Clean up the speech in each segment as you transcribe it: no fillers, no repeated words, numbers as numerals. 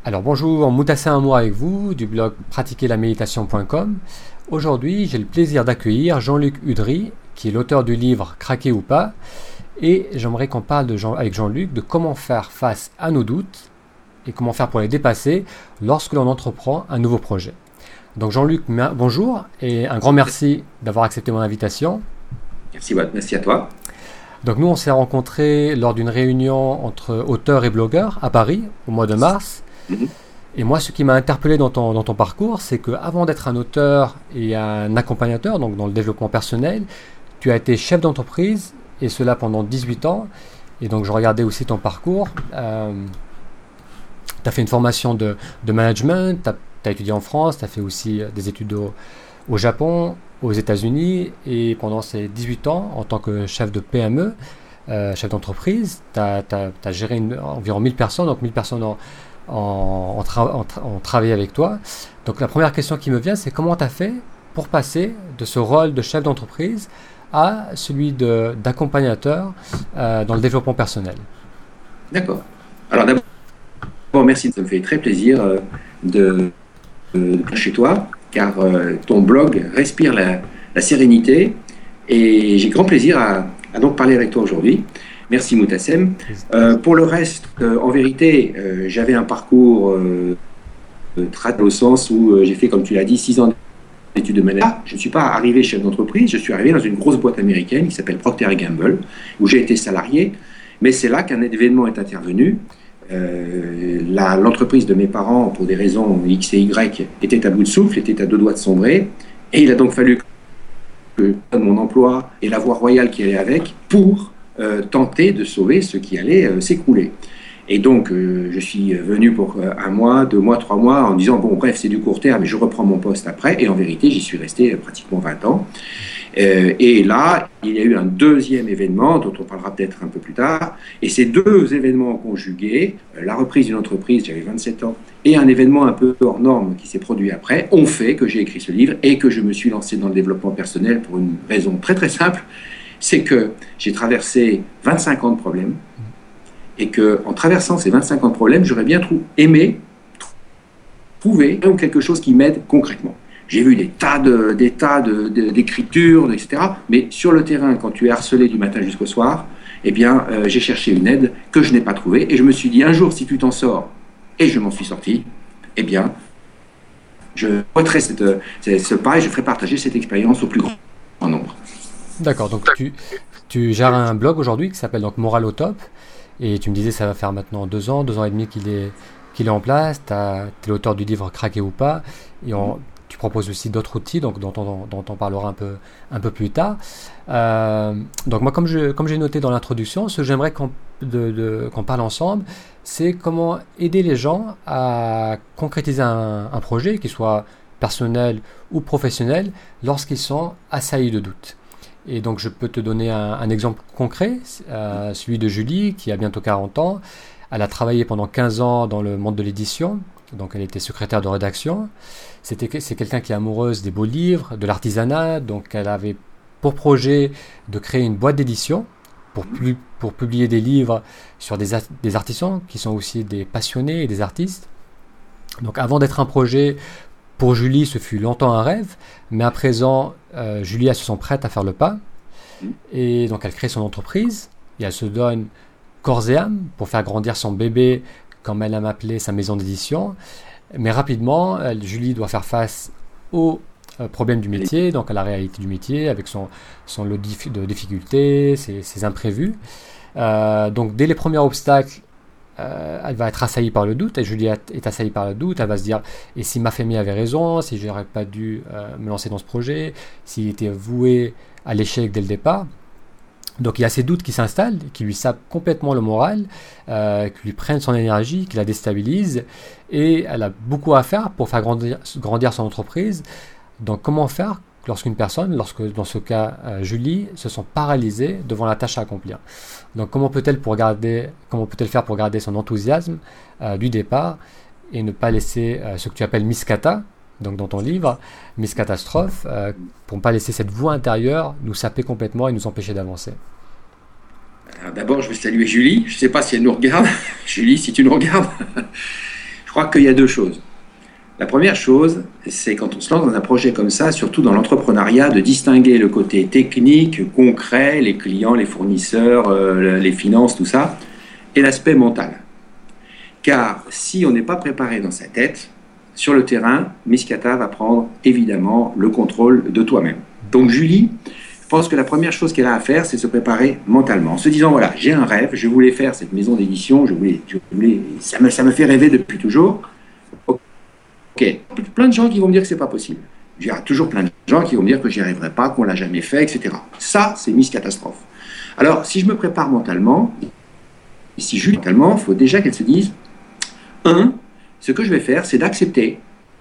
Alors bonjour, Moutassem Amour avec vous du blog pratiquerlaméditation.com. Aujourd'hui, j'ai le plaisir d'accueillir Jean-Luc Udry, qui est l'auteur du livre Craquer ou pas. Et j'aimerais qu'on parle avec Jean-Luc de comment faire face à nos doutes et comment faire pour les dépasser lorsque l'on entreprend un nouveau projet. Donc Jean-Luc, bonjour et un grand merci d'avoir accepté mon invitation. Merci à toi. Donc nous, on s'est rencontrés lors d'une réunion entre auteurs et blogueurs à Paris au mois de mars. Et moi, ce qui m'a interpellé dans ton parcours, c'est qu'avant d'être un auteur et un accompagnateur, donc dans le développement personnel, tu as été chef d'entreprise, et cela pendant 18 ans. Et donc, je regardais aussi ton parcours. Tu as fait une formation de management, tu as étudié en France, tu as fait aussi des études au Japon, aux États-Unis. Et pendant ces 18 ans, en tant que chef de PME, chef d'entreprise, tu as géré environ 1000 personnes, donc 1000 personnes ont travaillé avec toi. Donc la première question qui me vient, c'est comment tu as fait pour passer de ce rôle de chef d'entreprise à celui d'accompagnateur dans le développement personnel. D'accord. Alors d'abord, merci, ça me fait très plaisir de chez toi, car ton blog respire la sérénité et j'ai grand plaisir à donc parler avec toi aujourd'hui. Merci Moutassem. Pour le reste, en vérité, j'avais un parcours au sens où j'ai fait, comme tu l'as dit, 6 ans d'études de management. Je ne suis pas arrivé chef d'entreprise, je suis arrivé dans une grosse boîte américaine qui s'appelle Procter & Gamble, où j'ai été salarié, mais c'est là qu'un événement est intervenu. L'entreprise de mes parents, pour des raisons X et Y, était à bout de souffle, était à 2 doigts de sombrer, et il a donc fallu que je donne mon emploi et la voie royale qui allait avec pour tenter de sauver ce qui allait s'écrouler. Et donc, je suis venu pour 1 mois, 2 mois, 3 mois, en disant, bon, bref, c'est du court terme, mais je reprends mon poste après. Et en vérité, j'y suis resté pratiquement 20 ans. Et là, il y a eu un deuxième événement, dont on parlera peut-être un peu plus tard. Et ces 2 événements conjugués, la reprise d'une entreprise, j'avais 27 ans, et un événement un peu hors norme qui s'est produit après, ont fait que j'ai écrit ce livre et que je me suis lancé dans le développement personnel pour une raison très très simple. C'est que j'ai traversé 25 ans de problèmes et qu'en traversant ces 25 ans de problèmes, j'aurais bien aimé trouver quelque chose qui m'aide concrètement. J'ai vu des tas d'écritures, etc. Mais sur le terrain, quand tu es harcelé du matin jusqu'au soir, eh bien, j'ai cherché une aide que je n'ai pas trouvée. Et je me suis dit, un jour, si tu t'en sors, et je m'en suis sorti, eh bien, je ferai ce pas et je ferai partager cette expérience au plus grand nombre. D'accord, donc tu gères un blog aujourd'hui qui s'appelle donc Moral au top, et tu me disais ça va faire maintenant 2 ans et demi qu'il est en place. Tu es l'auteur du livre Craquer ou pas, et tu proposes aussi d'autres outils donc dont on parlera un peu plus tard. Donc moi, comme j'ai noté dans l'introduction, ce que j'aimerais qu'on parle ensemble, c'est comment aider les gens à concrétiser un projet, qu'il soit personnel ou professionnel, lorsqu'ils sont assaillis de doutes. Et donc, je peux te donner un exemple concret, celui de Julie, qui a bientôt 40 ans. Elle a travaillé pendant 15 ans dans le monde de l'édition, donc elle était secrétaire de rédaction. C'est quelqu'un qui est amoureuse des beaux livres, de l'artisanat, donc elle avait pour projet de créer une boîte d'édition pour publier des livres sur des artisans qui sont aussi des passionnés et des artistes. Donc, avant d'être un projet, pour Julie, ce fut longtemps un rêve, mais à présent, Julie, elle se sent prête à faire le pas. Et donc, elle crée son entreprise et elle se donne corps et âme pour faire grandir son bébé, comme elle aime appeler sa maison d'édition. Mais rapidement, Julie doit faire face aux problèmes du métier, donc à la réalité du métier, avec son lot de difficultés, ses imprévus. Donc, dès les premiers obstacles, elle va être assaillie par le doute, et Julie est assaillie par le doute. Elle va se dire, et si ma famille avait raison, si j'aurais pas dû me lancer dans ce projet, s'il était voué à l'échec dès le départ. Donc il y a ces doutes qui s'installent, qui lui sapent complètement le moral, qui lui prennent son énergie, qui la déstabilisent, et elle a beaucoup à faire pour faire grandir son entreprise. Donc comment faire lorsque dans ce cas Julie, se sent paralysée devant la tâche à accomplir. Donc comment peut-elle faire pour garder son enthousiasme du départ et ne pas laisser ce que tu appelles miscata, donc dans ton livre, Miss Catastrophe, pour ne pas laisser cette voix intérieure nous saper complètement et nous empêcher d'avancer. Alors d'abord, je vais saluer Julie. Je ne sais pas si elle nous regarde. Julie, si tu nous regardes, je crois qu'il y a deux choses. La première chose, c'est quand on se lance dans un projet comme ça, surtout dans l'entrepreneuriat, de distinguer le côté technique, concret, les clients, les fournisseurs, les finances, tout ça, et l'aspect mental. Car si on n'est pas préparé dans sa tête, sur le terrain, Miss Cata va prendre évidemment le contrôle de toi-même. Donc Julie, je pense que la première chose qu'elle a à faire, c'est se préparer mentalement, en se disant, voilà, j'ai un rêve, je voulais faire cette maison d'édition, ça me fait rêver depuis toujours. Ok, plein de gens qui vont me dire que c'est pas possible. Il y a toujours plein de gens qui vont me dire que j'y arriverai pas, qu'on l'a jamais fait, etc. Ça, c'est Miss Catastrophe. Alors, si je me prépare mentalement, et si Julie mentalement, il faut déjà qu'elle se dise, ce que je vais faire, c'est d'accepter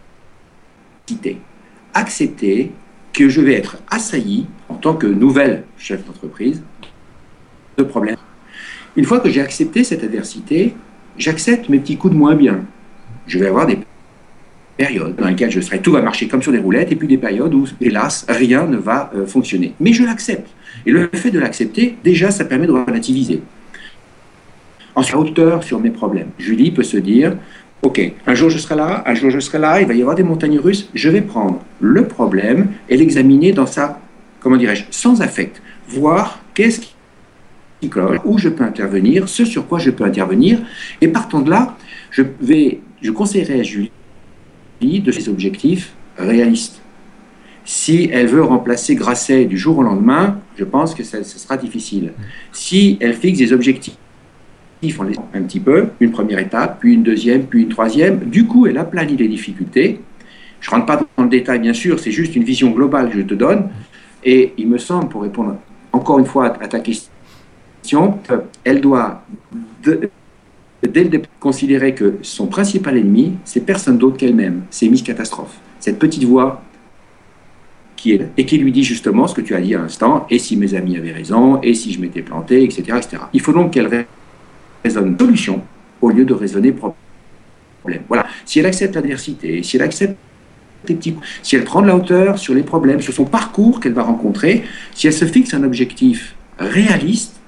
que je vais être assailli en tant que nouvelle chef d'entreprise de problèmes. Une fois que j'ai accepté cette adversité, j'accepte mes petits coups de moins bien. Je vais avoir des périodes dans lesquelles tout va marcher comme sur des roulettes, et puis des périodes où, hélas, rien ne va fonctionner. Mais je l'accepte. Et le fait de l'accepter, déjà, ça permet de relativiser. Ensuite, à hauteur sur mes problèmes. Julie peut se dire, ok, un jour je serai là, il va y avoir des montagnes russes, je vais prendre le problème et l'examiner dans sa, sans affect, voir qu'est-ce qui cloche, où je peux intervenir, ce sur quoi je peux intervenir, et partant de là, je conseillerais à Julie de ses objectifs réalistes. Si elle veut remplacer Grasset du jour au lendemain, je pense que ce sera difficile. Si elle fixe des objectifs en laissant un petit peu, une première étape, puis une deuxième, puis une troisième, du coup, elle aplanit les difficultés. Je ne rentre pas dans le détail, bien sûr, c'est juste une vision globale que je te donne. Et il me semble, pour répondre encore une fois à ta question, elle doit, dès le départ, considérer que son principal ennemi, c'est personne d'autre qu'elle-même, c'est Miss Catastrophe. Cette petite voix qui est là, et qui lui dit justement ce que tu as dit à l'instant, et si mes amis avaient raison, et si je m'étais planté, etc., etc. Il faut donc qu'elle raisonne solution au lieu de raisonner problème. Voilà. Si elle accepte l'adversité, si elle accepte les petits coups, si elle prend de la hauteur sur les problèmes, sur son parcours qu'elle va rencontrer, si elle se fixe un objectif réaliste,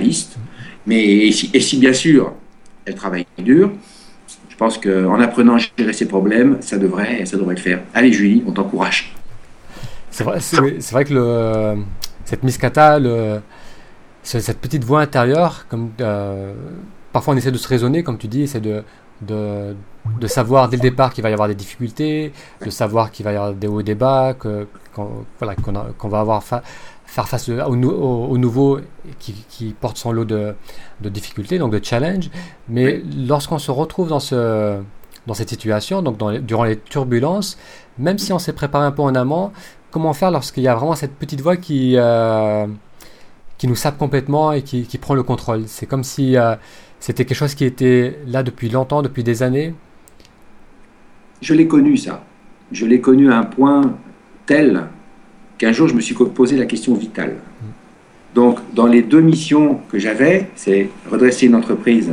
mais si bien sûr elle travaille dur, je pense qu'en apprenant à gérer ses problèmes, ça devrait le faire. Allez Julie, on t'encourage. C'est vrai que cette Miss Cata, cette petite voix intérieure, comme parfois on essaie de se raisonner, comme tu dis, essaie de savoir dès le départ qu'il va y avoir des difficultés, de savoir qu'il va y avoir des hauts et des bas, qu'on va avoir faire face au nouveau qui porte son lot de difficultés, donc de challenge. Mais lorsqu'on se retrouve dans cette situation, donc durant les turbulences, même si on s'est préparé un peu en amont, comment faire lorsqu'il y a vraiment cette petite voix qui nous sape complètement et qui prend le contrôle? C'est comme si c'était quelque chose qui était là depuis longtemps, depuis des années. Je l'ai connu, ça. Je l'ai connu à un point tel qu'un jour, je me suis posé la question vitale. Donc, dans les deux missions que j'avais, c'est redresser une entreprise,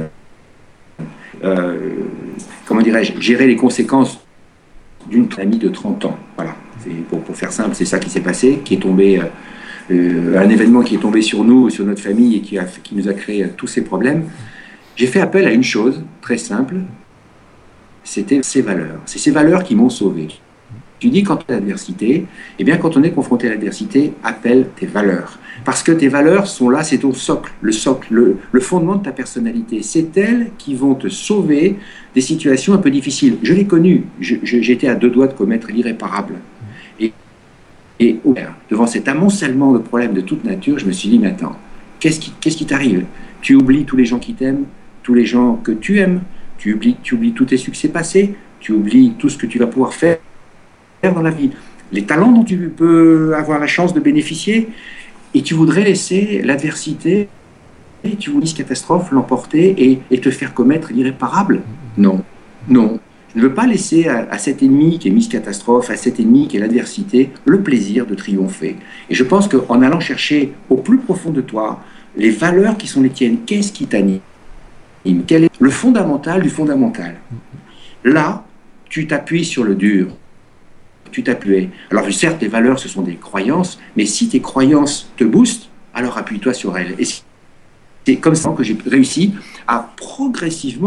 gérer les conséquences d'une amie de 30 ans. Voilà. Pour faire simple, c'est ça qui s'est passé, qui est tombé... un événement qui est tombé sur nous, sur notre famille, et qui nous a créé tous ces problèmes. J'ai fait appel à une chose très simple, c'était ces valeurs. C'est ces valeurs qui m'ont sauvé. Tu dis quand l'adversité, eh bien quand on est confronté à l'adversité, appelle tes valeurs. Parce que tes valeurs sont là, c'est ton socle, le fondement de ta personnalité. C'est elles qui vont te sauver des situations un peu difficiles. Je l'ai connu, j'étais à 2 doigts de commettre l'irréparable. Et devant cet amoncellement de problèmes de toute nature, je me suis dit, mais attends, qu'est-ce qui t'arrive? Tu oublies tous les gens qui t'aiment, tous les gens que tu aimes, tu oublies tous tes succès passés, tu oublies tout ce que tu vas pouvoir faire dans la vie, les talents dont tu peux avoir la chance de bénéficier, et tu voudrais laisser l'adversité, et tu voudrais catastrophe l'emporter et te faire commettre l'irréparable. Non. Je ne veux pas laisser à cet ennemi qui est Miss Catastrophe, à cet ennemi qui est l'adversité, le plaisir de triompher. Et je pense qu'en allant chercher au plus profond de toi les valeurs qui sont les tiennes, qu'est-ce qui t'anime? Quel est le fondamental du fondamental? Là, tu t'appuies sur le dur. Tu t'appuies. Alors certes, les valeurs, ce sont des croyances, mais si tes croyances te boostent, alors appuie-toi sur elles. Et c'est comme ça que j'ai réussi à progressivement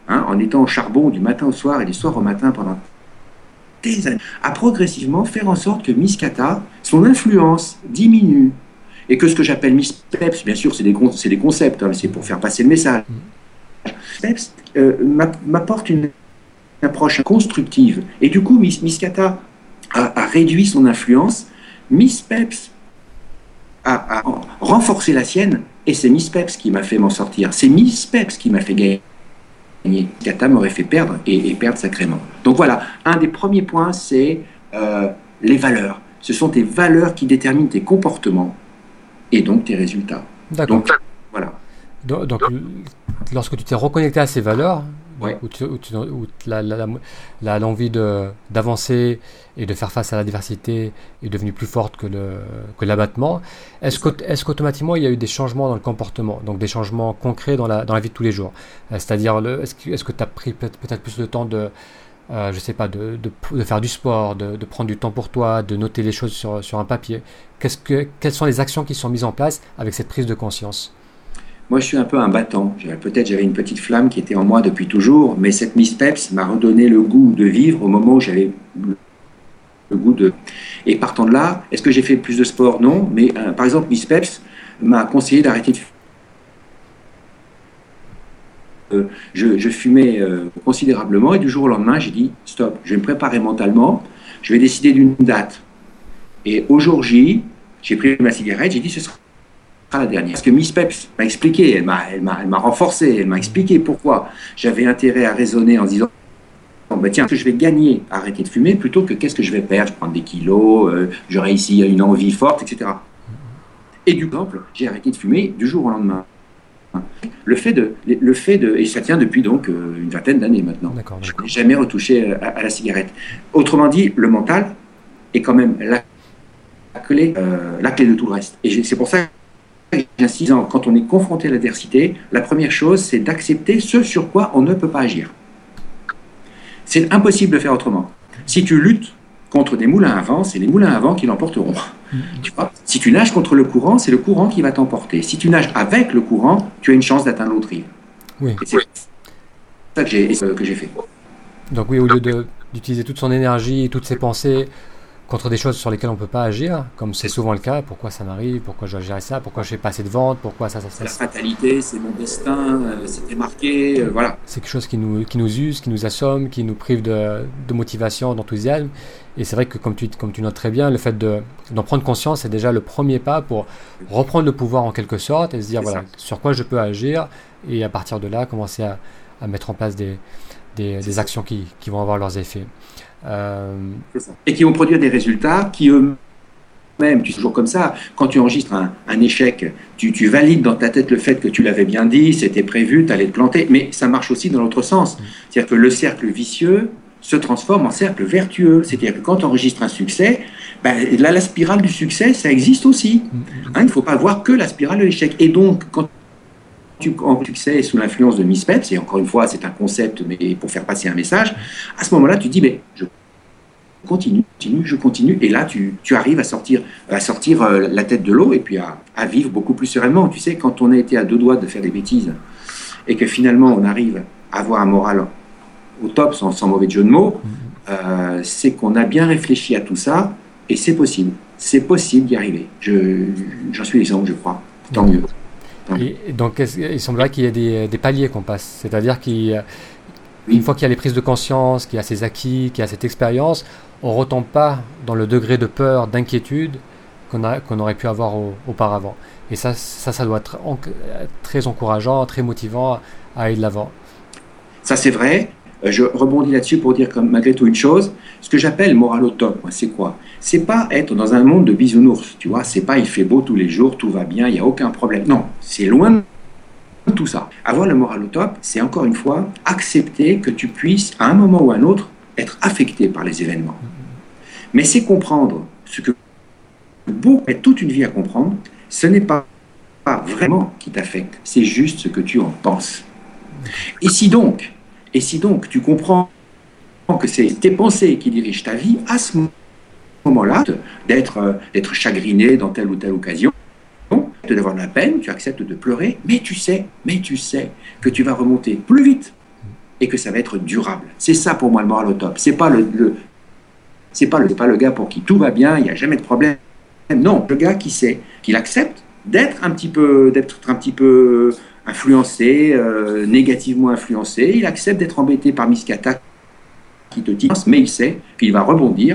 en étant au charbon du matin au soir et du soir au matin pendant des années, à progressivement faire en sorte que Miss Cata, son influence diminue. Et que ce que j'appelle Miss Peps, bien sûr, c'est des concepts, c'est pour faire passer le message. Peps m'apporte une approche constructive. Et du coup, Miss Cata a réduit son influence. Miss Peps a renforcé la sienne, et c'est Miss Peps qui m'a fait m'en sortir. C'est Miss Peps qui m'a fait gagner. Cata m'aurait fait perdre, et perdre sacrément. Donc voilà, un des premiers points, c'est les valeurs. Ce sont tes valeurs qui déterminent tes comportements et donc tes résultats. D'accord. Donc voilà. Donc lorsque tu t'es reconnecté à ces valeurs, Ouais. où l'envie d'avancer et de faire face à l'adversité est devenue plus forte que l'abattement, est-ce qu'automatiquement il y a eu des changements dans le comportement, donc des changements concrets dans la vie de tous les jours? C'est-à-dire, est-ce que tu as pris peut-être plus de temps je sais pas, de faire du sport, de prendre du temps pour toi, de noter les choses sur un papier? Quelles sont les actions qui sont mises en place avec cette prise de conscience? Moi, je suis un peu un battant. Peut-être j'avais une petite flamme qui était en moi depuis toujours, mais cette Miss Peps m'a redonné le goût de vivre au moment où j'avais le goût de... Et partant de là, est-ce que j'ai fait plus de sport? Non, mais par exemple, Miss Peps m'a conseillé d'arrêter de fumer. Je fumais considérablement, et du jour au lendemain, j'ai dit, stop, je vais me préparer mentalement, je vais décider d'une date. Et au jour J, j'ai pris ma cigarette, j'ai dit, ce sera la dernière. Parce que Miss Peps m'a expliqué, elle m'a renforcé, elle m'a expliqué pourquoi j'avais intérêt à raisonner en se disant, bah tiens, que je vais gagner à arrêter de fumer plutôt que qu'est-ce que je vais perdre, je prends des kilos, j'aurai ici une envie forte, etc. Et du coup, j'ai arrêté de fumer du jour au lendemain. Le fait de, et ça tient depuis donc une vingtaine d'années maintenant. D'accord. Je n'ai jamais retouché à la cigarette. Autrement dit, le mental est quand même la clé de tout le reste. Et c'est pour ça que j'insiste, quand on est confronté à l'adversité, la première chose, c'est d'accepter ce sur quoi on ne peut pas agir. C'est impossible de faire autrement. Si tu luttes contre des moulins à vent, c'est les moulins à vent qui l'emporteront. Tu vois, si tu nages contre le courant, c'est le courant qui va t'emporter. Si tu nages avec le courant, tu as une chance d'atteindre l'autre rive. Oui. Et c'est ça que j'ai fait. Donc oui, au lieu d'utiliser toute son énergie et toutes ses pensées contre des choses sur lesquelles on ne peut pas agir, comme c'est souvent le cas, pourquoi ça m'arrive, pourquoi je dois gérer ça, pourquoi je fais pas assez de ventes, pourquoi ça se C'est la passe. fatalité, c'est mon destin, c'était marqué, voilà. C'est quelque chose qui nous use, qui nous assomme, qui nous prive de motivation, d'enthousiasme. Et c'est vrai que comme tu notes très bien, le fait d'en prendre conscience, c'est déjà le premier pas pour reprendre le pouvoir en quelque sorte et se dire voilà, sur quoi je peux agir, et à partir de là, commencer à mettre en place des actions qui vont avoir leurs effets. Et qui vont produire des résultats qui eux-mêmes, tu es toujours comme ça, quand tu enregistres un échec, tu valides dans ta tête le fait que tu l'avais bien dit, c'était prévu, tu allais te planter, mais ça marche aussi dans l'autre sens. C'est-à-dire que le cercle vicieux se transforme en cercle vertueux. C'est-à-dire que quand tu enregistres un succès, là, la spirale du succès, ça existe aussi. Il ne faut pas voir que la spirale de l'échec. Et donc, quand tu en succès sous l'influence de Miss Peps, et encore une fois, c'est un concept, mais pour faire passer un message, à ce moment-là, tu dis, mais je continue, et là, tu arrives à sortir la tête de l'eau, et puis à vivre beaucoup plus sereinement. Tu sais, quand on a été à deux doigts de faire des bêtises, et que finalement, on arrive à avoir un moral au top, sans mauvais jeu de mots, c'est qu'on a bien réfléchi à tout ça, et c'est possible d'y arriver. J'en suis l'exemple, je crois. Tant mieux. Et donc, il semblerait qu'il y ait des paliers qu'on passe. C'est-à-dire qu'une fois qu'il y a les prises de conscience, qu'il y a ces acquis, qu'il y a cette expérience, on ne retombe pas dans le degré de peur, d'inquiétude qu'on aurait pu avoir auparavant. Et ça doit être très encourageant, très motivant à aller de l'avant. Ça, c'est vrai. Je rebondis là-dessus pour dire malgré tout une chose. Ce que j'appelle moral au top, c'est quoi? C'est pas être dans un monde de bisounours, tu vois. C'est pas il fait beau tous les jours, tout va bien, il n'y a aucun problème. Non, c'est loin de tout ça. Avoir le moral au top, c'est encore une fois accepter que tu puisses, à un moment ou à un autre, être affecté par les événements. Mais c'est comprendre ce que beaucoup mettent toute une vie à comprendre, ce n'est pas vraiment qui t'affecte, c'est juste ce que tu en penses. Et si donc tu comprends que c'est tes pensées qui dirigent ta vie, à ce moment-là, d'être chagriné dans telle ou telle occasion, d'avoir de la peine, tu acceptes de pleurer, mais tu sais que tu vas remonter plus vite et que ça va être durable. C'est ça pour moi le moral au top. C'est pas c'est pas le gars pour qui tout va bien, il n'y a jamais de problème. Non, le gars qui sait, qu'il accepte d'être un petit peu influencé, négativement influencé. Il accepte d'être embêté par Miskata qui te dit, mais il sait qu'il va rebondir.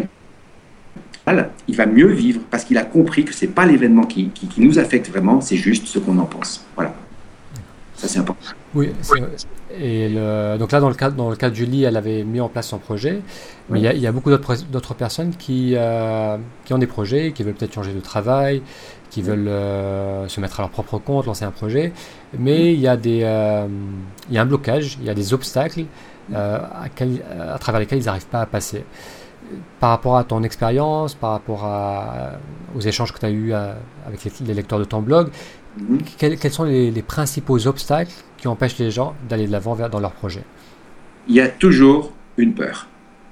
Il va mieux vivre parce qu'il a compris que c'est pas l'événement qui nous affecte vraiment, c'est juste ce qu'on en pense. Voilà. Ça, c'est important. Oui, et donc là, dans le cas de Julie, elle avait mis en place son projet, mais il y a beaucoup d'autres personnes qui ont des projets, qui veulent peut-être changer de travail, qui veulent se mettre à leur propre compte, lancer un projet, mais il y a un blocage, il y a des obstacles à travers lesquels ils n'arrivent pas à passer. Par rapport à ton expérience, par rapport aux échanges que tu as eus avec les lecteurs de ton blog, quels sont les principaux obstacles qui empêchent les gens d'aller de l'avant dans leur projet? Il y a toujours une peur.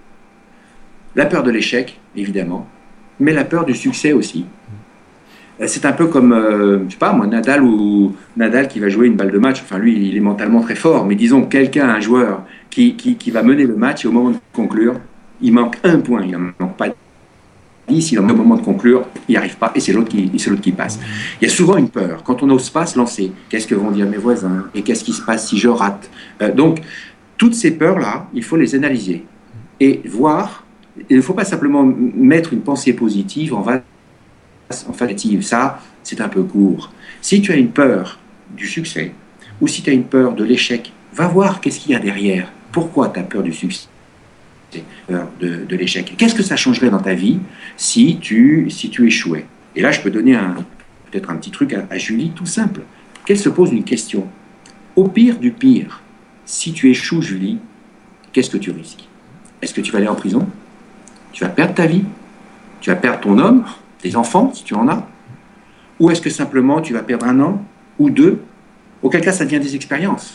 La peur de l'échec, évidemment, mais la peur du succès aussi. C'est un peu comme, je sais pas moi, Nadal qui va jouer une balle de match. Enfin, lui, il est mentalement très fort, mais disons un joueur qui va mener le match et au moment de conclure, il manque un point, il n'en manque pas 10, il en manque au moment de conclure, il n'y arrive pas et c'est l'autre qui passe. Il y a souvent une peur, quand on n'ose pas se lancer, qu'est-ce que vont dire mes voisins et qu'est-ce qui se passe si je rate. Donc, toutes ces peurs-là, il faut les analyser et voir. Il ne faut pas simplement mettre une pensée positive en négative. Ça, c'est un peu court. Si tu as une peur du succès ou si tu as une peur de l'échec, va voir qu'est-ce qu'il y a derrière. Pourquoi tu as peur du succès, peur de l'échec? Qu'est-ce que ça changerait dans ta vie si tu échouais? Et là, je peux donner peut-être un petit truc à Julie, tout simple. Qu'elle se pose une question. Au pire du pire, si tu échoues, Julie, qu'est-ce que tu risques? Est-ce que tu vas aller en prison? Tu vas perdre ta vie? Tu vas perdre ton homme, tes enfants, si tu en as? Ou est-ce que simplement tu vas perdre 1 an ou 2? Auquel cas, ça devient des expériences.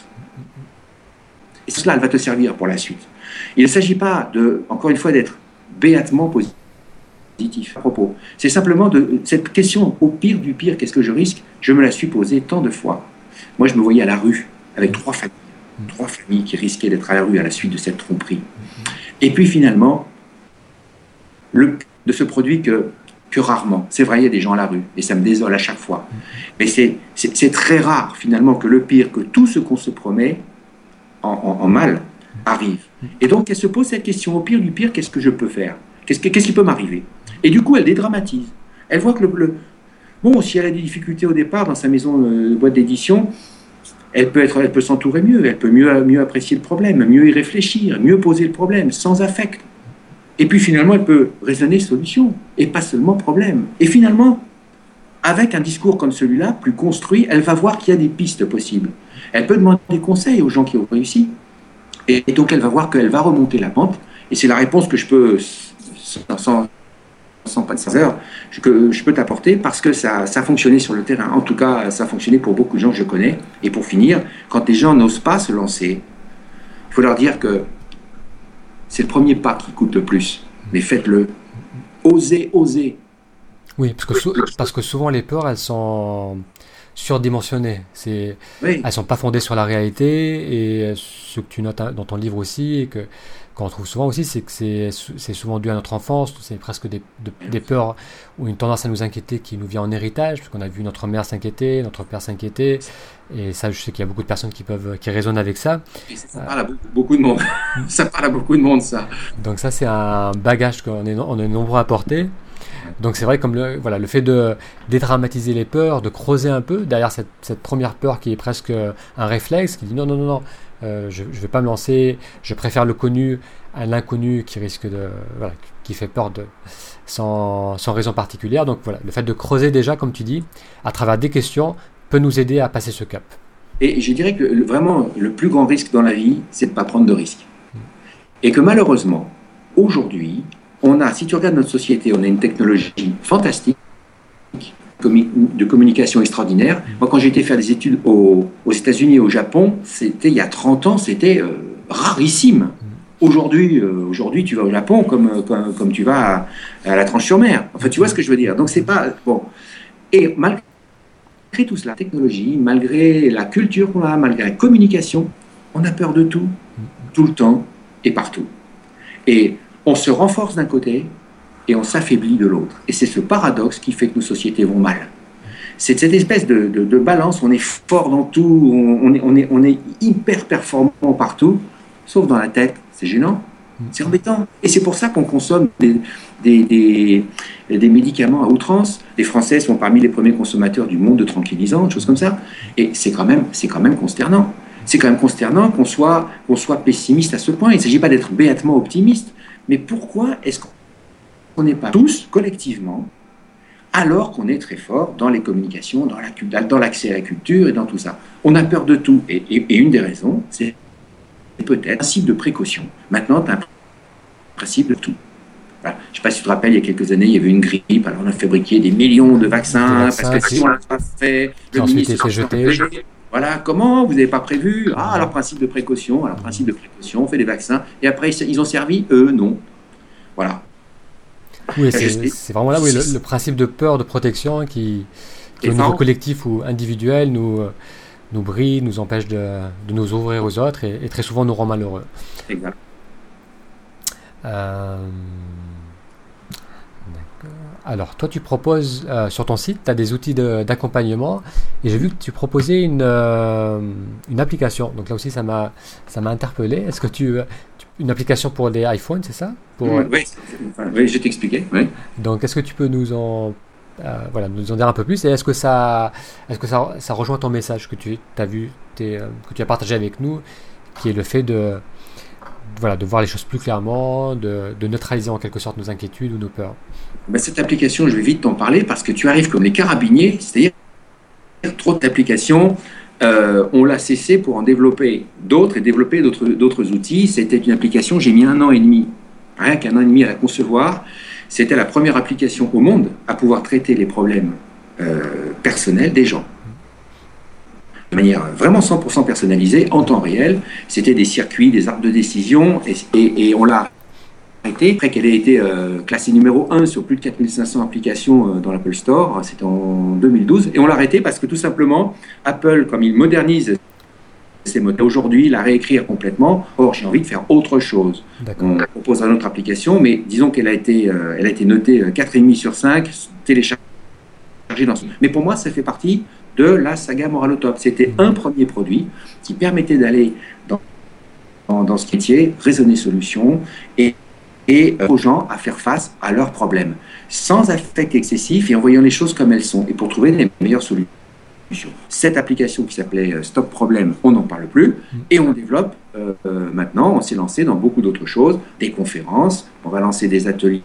Et cela, elle va te servir pour la suite. Il ne s'agit pas, encore une fois, d'être béatement positif à propos. C'est simplement cette question, au pire du pire, qu'est-ce que je risque? Je me la suis posée tant de fois. Moi, je me voyais à la rue avec 3 familles qui risquaient d'être à la rue à la suite de cette tromperie. Et puis finalement, le de se produit que rarement. C'est vrai, il y a des gens à la rue, et ça me désole à chaque fois. Mais c'est très rare, finalement, que le pire, que tout ce qu'on se promet en mal, arrive. Et donc, elle se pose cette question, au pire du pire, qu'est-ce que je peux faire? Qu'est-ce qui peut m'arriver? Et du coup, elle dédramatise. Elle voit que bon, si elle a des difficultés au départ dans sa maison de boîte d'édition, elle peut s'entourer mieux, elle peut mieux apprécier le problème, mieux y réfléchir, mieux poser le problème, sans affect. Et puis finalement, elle peut raisonner solution, et pas seulement problème. Et finalement, avec un discours comme celui-là, plus construit, elle va voir qu'il y a des pistes possibles. Elle peut demander des conseils aux gens qui ont réussi. Et donc, elle va voir qu'elle va remonter la pente. Et c'est la réponse que je peux, sans pas de 16 heures, que je peux t'apporter parce que ça a fonctionné sur le terrain. En tout cas, ça a fonctionné pour beaucoup de gens que je connais. Et pour finir, quand les gens n'osent pas se lancer, il faut leur dire que c'est le premier pas qui coûte le plus. Mais faites-le. Osez. Oui, parce que souvent les peurs, elles sont surdimensionnées. Oui. Elles sont pas fondées sur la réalité. Et ce que tu notes dans ton livre aussi, et qu'on trouve souvent aussi, c'est que c'est souvent dû à notre enfance. C'est presque des peurs ou une tendance à nous inquiéter qui nous vient en héritage, parce qu'on a vu notre mère s'inquiéter, notre père s'inquiéter. Et ça, je sais qu'il y a beaucoup de personnes qui raisonnent avec ça. Et ça parle à beaucoup de monde. Ça parle à beaucoup de monde, ça. Donc ça, c'est un bagage qu'on est nombreux à porter. Donc c'est vrai, comme le fait de dédramatiser les peurs, de creuser un peu derrière cette première peur qui est presque un réflexe, qui dit non, je ne vais pas me lancer, je préfère le connu à l'inconnu qui risque qui fait peur sans raison particulière. Donc voilà, le fait de creuser déjà, comme tu dis, à travers des questions, peut nous aider à passer ce cap. Et je dirais que vraiment, le plus grand risque dans la vie, c'est de ne pas prendre de risques. Et que malheureusement, aujourd'hui, si tu regardes notre société, on a une technologie fantastique, de communication extraordinaire. Moi, quand j'ai été faire des études aux États-Unis et au Japon, il y a 30 ans, c'était rarissime. Aujourd'hui, tu vas au Japon comme tu vas à la Tranche-sur-Mer. Enfin, tu vois ce que je veux dire. Donc, c'est pas... Bon. Et malgré tout cela, la technologie, malgré la culture qu'on a, malgré la communication, on a peur de tout. tout le temps et partout. Et on se renforce d'un côté et on s'affaiblit de l'autre. Et c'est ce paradoxe qui fait que nos sociétés vont mal. C'est cette espèce de balance, on est fort dans tout, on est hyper performant partout, sauf dans la tête. C'est gênant, c'est embêtant. Et c'est pour ça qu'on consomme des médicaments à outrance. Les Français sont parmi les premiers consommateurs du monde de tranquillisants, des choses comme ça. Et c'est quand même consternant. C'est quand même consternant qu'on soit pessimiste à ce point. Il ne s'agit pas d'être béatement optimiste, mais pourquoi est-ce qu'on n'est pas tous, collectivement, alors qu'on est très fort dans les communications, dans l'accès à la culture et dans tout ça? On a peur de tout. Et une des raisons, c'est peut-être un principe de précaution. Maintenant, tu as un principe de tout. Voilà. Je ne sais pas si tu te rappelles, il y a quelques années, il y avait une grippe, alors on a fabriqué des millions de vaccins, parce que si on ne l'a pas fait, le ministre s'est jeté. Voilà, comment? Vous n'avez pas prévu? Ah, alors principe de précaution, on fait des vaccins, et après, ils ont servi? Non. Voilà. Oui, c'est vraiment là, oui, le principe de peur, de protection qui au niveau collectif ou individuel, nous brille, nous empêche de nous ouvrir aux autres et très souvent nous rend malheureux. Exact. Alors, toi, tu proposes sur ton site, tu as des outils d'accompagnement et j'ai vu que tu proposais une application. Donc là aussi, ça m'a interpellé. Est-ce que une application pour les iPhones, c'est ça? Oui, je t'expliquais. Oui. Donc, est-ce que tu peux nous en dire un peu plus et est-ce que ça rejoint ton message que tu as vu, que tu as partagé avec nous, qui est le fait de voir les choses plus clairement, de neutraliser en quelque sorte nos inquiétudes ou nos peurs? Cette application, je vais vite t'en parler parce que tu arrives comme les carabiniers, c'est-à-dire trop d'applications, on l'a cessé pour en développer d'autres et développer d'autres outils. C'était une application, j'ai mis 1 an et demi, rien qu'1 an et demi à la concevoir. C'était la première application au monde à pouvoir traiter les problèmes personnels des gens. De manière vraiment 100% personnalisée, en temps réel. C'était des circuits, des arbres de décision, et on l'a arrêté après qu'elle ait été classée numéro 1 sur plus de 4500 applications dans l'Apple Store. C'était en 2012. Et on l'a arrêté parce que tout simplement, Apple, comme il modernise ses modèles aujourd'hui, la réécrire complètement. Or, j'ai envie de faire autre chose. D'accord. On propose une autre application, mais disons qu'elle a été notée 4,5 sur 5, téléchargée dans ce... Mais pour moi, ça fait partie de la saga Moral au Top. C'était un premier produit qui permettait d'aller dans ce métier, raisonner solutions et aux gens à faire face à leurs problèmes, sans affect excessif et en voyant les choses comme elles sont, et pour trouver les meilleures solutions. Cette application qui s'appelait Stop Problème, on n'en parle plus, et on développe maintenant, on s'est lancé dans beaucoup d'autres choses, des conférences, on va lancer des ateliers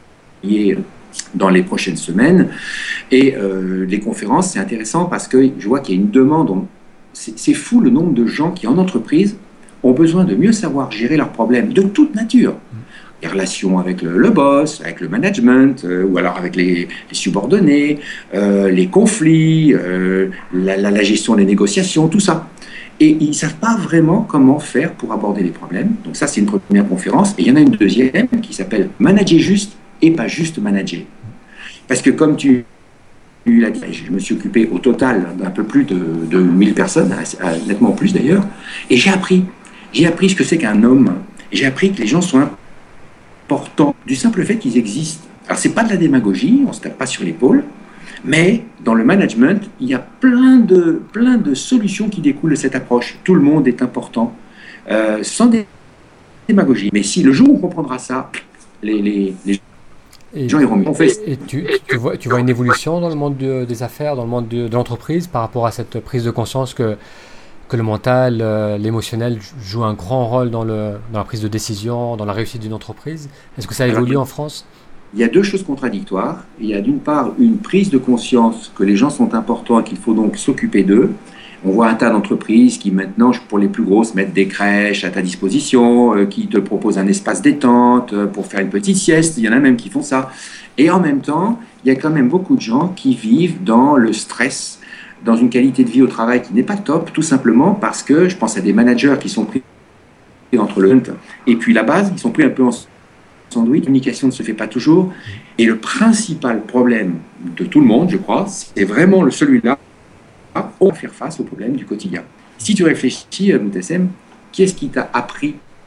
dans les prochaines semaines, et les conférences, c'est intéressant parce que je vois qu'il y a une demande, c'est fou le nombre de gens qui en entreprise ont besoin de mieux savoir gérer leurs problèmes de toute nature. Les relations avec le boss, avec le management, ou alors avec les subordonnés, les conflits, la gestion des négociations, tout ça. Et ils ne savent pas vraiment comment faire pour aborder les problèmes. Donc ça, c'est une première conférence. Et il y en a une deuxième qui s'appelle « Manager juste et pas juste manager ». Parce que comme tu l'as dit, je me suis occupé au total d'un peu plus de 1000 personnes, nettement plus d'ailleurs, et j'ai appris ce que c'est qu'un homme. J'ai appris que les gens sont importants du simple fait qu'ils existent. Alors, ce n'est pas de la démagogie, on ne se tape pas sur l'épaule, mais dans le management, il y a plein de solutions qui découlent de cette approche. Tout le monde est important, sans démagogie. Mais si le jour où on comprendra ça, les gens iront mieux. Et tu vois une évolution dans le monde des affaires, dans le monde de l'entreprise, par rapport à cette prise de conscience que le mental, l'émotionnel joue un grand rôle dans la prise de décision, dans la réussite d'une entreprise? Est-ce que ça évolue en France? Il y a deux choses contradictoires. Il y a d'une part une prise de conscience que les gens sont importants et qu'il faut donc s'occuper d'eux. On voit un tas d'entreprises qui maintenant, pour les plus grosses, mettent des crèches à ta disposition, qui te proposent un espace détente pour faire une petite sieste. Il y en a même qui font ça. Et en même temps, il y a quand même beaucoup de gens qui vivent dans le stress, dans une qualité de vie au travail qui n'est pas top, tout simplement parce que je pense à des managers qui sont pris entre le hunt et puis la base, ils sont pris un peu en sandwich, la communication ne se fait pas toujours, et le principal problème de tout le monde, je crois, c'est vraiment celui-là, on va faire face aux problèmes du quotidien. Si tu réfléchis, Moutessem, qu'est-ce qui t'a appris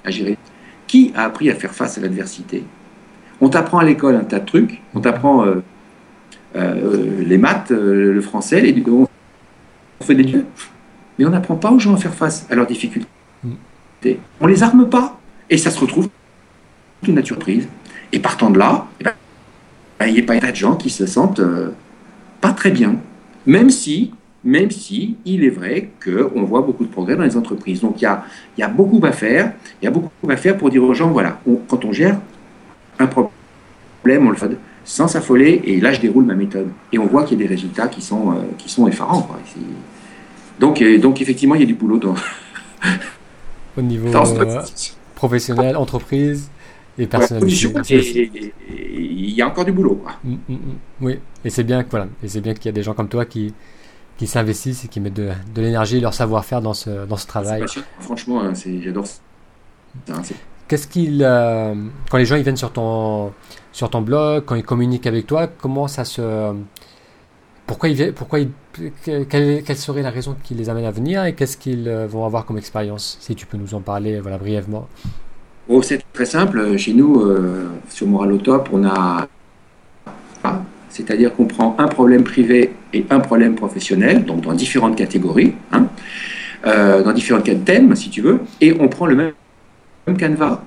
à gérer. Qui a appris à faire face à l'adversité? On t'apprend à l'école un tas de trucs, on t'apprend les maths, le français, on fait des dieux, mais on n'apprend pas aux gens à faire face à leurs difficultés. On les arme pas, et ça se retrouve toute nature prise. Et partant de là, il n'y a pas un tas de gens qui se sentent pas très bien, même si il est vrai qu'on voit beaucoup de progrès dans les entreprises. Donc il y a beaucoup à faire, pour dire aux gens, voilà, quand on gère un problème, on le fait sans s'affoler, et là je déroule ma méthode. Et on voit qu'il y a des résultats qui sont effarants, quoi. Donc effectivement, il y a du boulot au niveau professionnel, entreprise et personnel. Il y a encore du boulot, quoi. Oui, et c'est bien qu'il y a des gens comme toi qui s'investissent et qui mettent de l'énergie et leur savoir-faire dans ce travail. Franchement, j'adore ça. Qu'est-ce quand les gens ils viennent sur ton blog, quand ils communiquent avec toi, comment ça se... quelle serait la raison qui les amène à venir et qu'est-ce qu'ils vont avoir comme expérience? Si tu peux nous en parler brièvement. Oh, c'est très simple. Chez nous, sur Moral au Top, on a... C'est-à-dire qu'on prend un problème privé et un problème professionnel, donc dans différentes catégories, dans différents thèmes, si tu veux, et on prend le même canevas.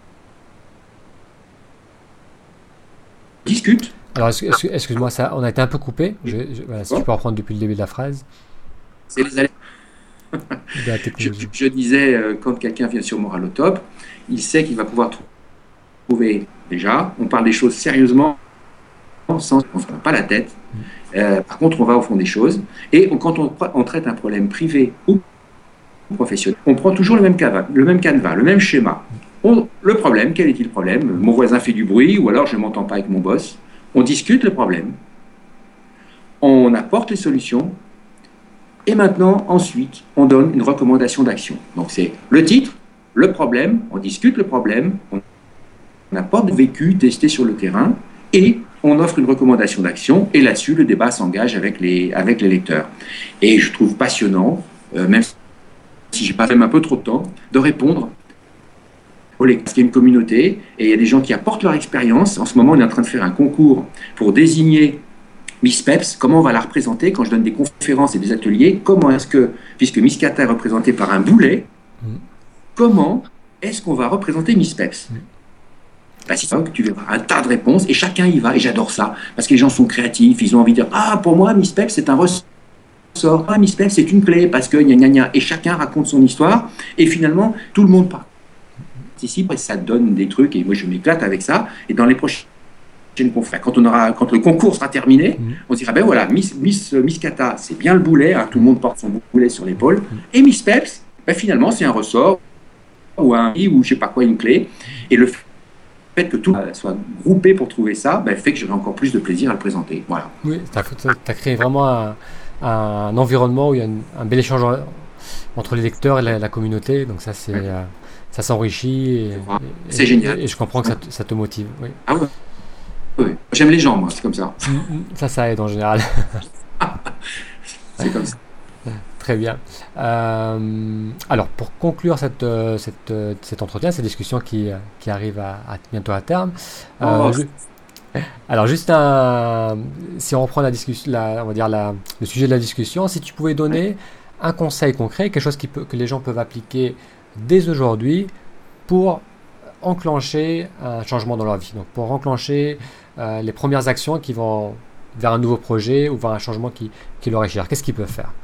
Discute. Alors, excuse-moi, on a été un peu coupé. Voilà, si tu peux reprendre depuis le début de la phrase. C'est les aléas. Je disais, quand quelqu'un vient sur Moral au Top, il sait qu'il va pouvoir trouver, déjà, on parle des choses sérieusement, sans on ne se prend pas la tête. Par contre, on va au fond des choses. Et quand on traite un problème privé ou professionnel, on prend toujours le même canevas, le même schéma. Le problème, quel est-il le problème? Mon voisin fait du bruit, ou alors je ne m'entends pas avec mon boss. On discute le problème, on apporte les solutions, et maintenant, ensuite, on donne une recommandation d'action. Donc c'est le titre, le problème, on discute le problème, on apporte le vécu testé sur le terrain, et on offre une recommandation d'action, et là-dessus, le débat s'engage avec les lecteurs. Et je trouve passionnant, même si j'ai pas même un peu trop de temps, de répondre parce qu'il y a une communauté et il y a des gens qui apportent leur expérience. En ce moment, on est en train de faire un concours pour désigner Miss Peps. Comment on va la représenter quand je donne des conférences et des ateliers? Comment est-ce que, puisque Miss Cata est représentée par un boulet, comment est-ce qu'on va représenter Miss Peps? C'est ça que tu verras un tas de réponses et chacun y va. Et j'adore ça parce que les gens sont créatifs. Ils ont envie de dire pour moi, Miss Peps, c'est un ressort. Miss Peps, c'est une clé parce que gna gna gna. Et chacun raconte son histoire et finalement, tout le monde parle. Ici, ça donne des trucs et moi je m'éclate avec ça. Et dans les prochaines conférences, quand le concours sera terminé, on se dira voilà, Miss Cata, c'est bien le boulet, tout le monde porte son boulet sur l'épaule. Et Miss Peps, finalement, c'est un ressort ou ou je sais pas quoi, une clé. Et le fait que tout soit groupé pour trouver ça, fait que j'aurai encore plus de plaisir à le présenter. Voilà. Oui, tu as créé vraiment un environnement où il y a un bel échange entre les lecteurs et la communauté. Donc ça, c'est... ça s'enrichit c'est génial. Et je comprends que ça te motive. Oui. Ah ouais. Oui. J'aime les gens, moi, c'est comme ça. Ça aide en général. C'est comme ça. Très bien. Alors, pour conclure cet entretien, cette discussion qui arrive bientôt à terme, alors juste si on reprend la discussion, on va dire le sujet de la discussion, si tu pouvais donner un conseil concret, quelque chose que les gens peuvent appliquer dès aujourd'hui pour enclencher un changement dans leur vie, donc pour enclencher les premières actions qui vont vers un nouveau projet ou vers un changement qui leur est cher. Qu'est-ce qu'ils peuvent faire?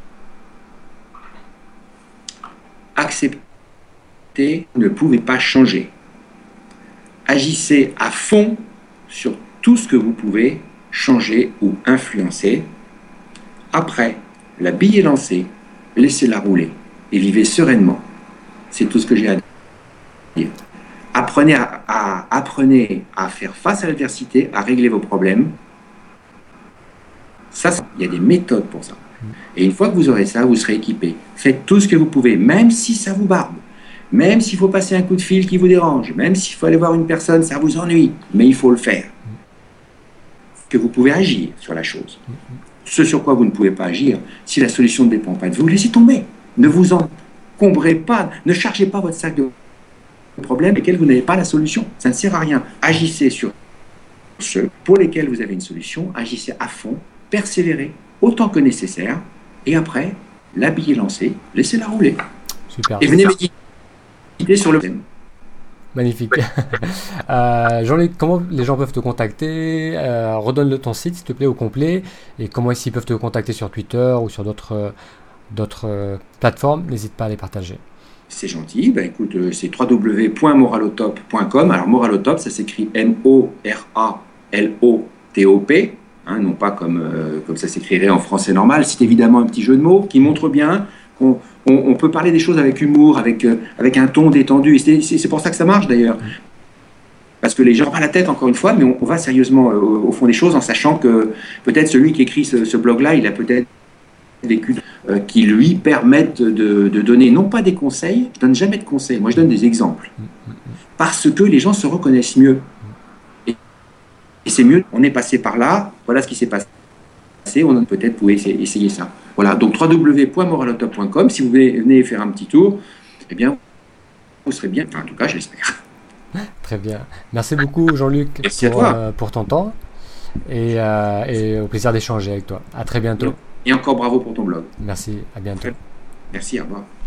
Accepter, ne pouvez pas changer. Agissez à fond sur tout ce que vous pouvez changer ou influencer. Après, la bille est lancée, laissez-la rouler et vivez sereinement. C'est tout ce que j'ai à dire. Apprenez à faire face à l'adversité, à régler vos problèmes. Ça, il y a des méthodes pour ça. Et une fois que vous aurez ça, vous serez équipé. Faites tout ce que vous pouvez, même si ça vous barbe, même s'il faut passer un coup de fil qui vous dérange, même s'il faut aller voir une personne, ça vous ennuie, mais il faut le faire. Que vous pouvez agir sur la chose. Ce sur quoi vous ne pouvez pas agir, si la solution ne dépend pas de vous, laissez tomber. Ne vous encombrez pas, ne chargez pas votre sac de problèmes lesquels vous n'avez pas la solution. Ça ne sert à rien. Agissez sur ceux pour lesquels vous avez une solution, agissez à fond, persévérez autant que nécessaire, et après, la bille est lancée, laissez-la rouler. Super. Et venez méditer sur le thème. Magnifique. Jean-Luc, comment les gens peuvent te contacter? Redonne-le ton site, s'il te plaît, au complet, et comment ils peuvent te contacter sur Twitter ou sur d'autres plateformes. N'hésite pas à les partager. C'est gentil. Ben, écoute, c'est www.moralotop.com. Alors, Moralotop, ça s'écrit M-O-R-A-L-O-T-O-P, hein, non pas comme ça s'écrirait en français normal. C'est évidemment un petit jeu de mots qui montre bien qu'on peut parler des choses avec humour, avec un ton détendu. Et c'est pour ça que ça marche, d'ailleurs. Parce que les gens ont pas la tête, encore une fois, mais on va sérieusement au fond des choses en sachant que peut-être celui qui écrit ce blog-là, il a peut-être vécu qui lui permettent de donner, non pas des conseils, je donne jamais de conseils, moi je donne des exemples. Parce que les gens se reconnaissent mieux. Et c'est mieux, on est passé par là, voilà ce qui s'est passé, on peut-être pouvait essayer ça. Voilà, donc www.moralotop.com, si vous venez faire un petit tour, eh bien, vous serez bien, enfin, en tout cas, je l'espère. Très bien. Merci beaucoup, Jean-Luc, pour ton temps et au plaisir d'échanger avec toi. À très bientôt. Et encore bravo pour ton blog. Merci, à bientôt. Merci, au revoir.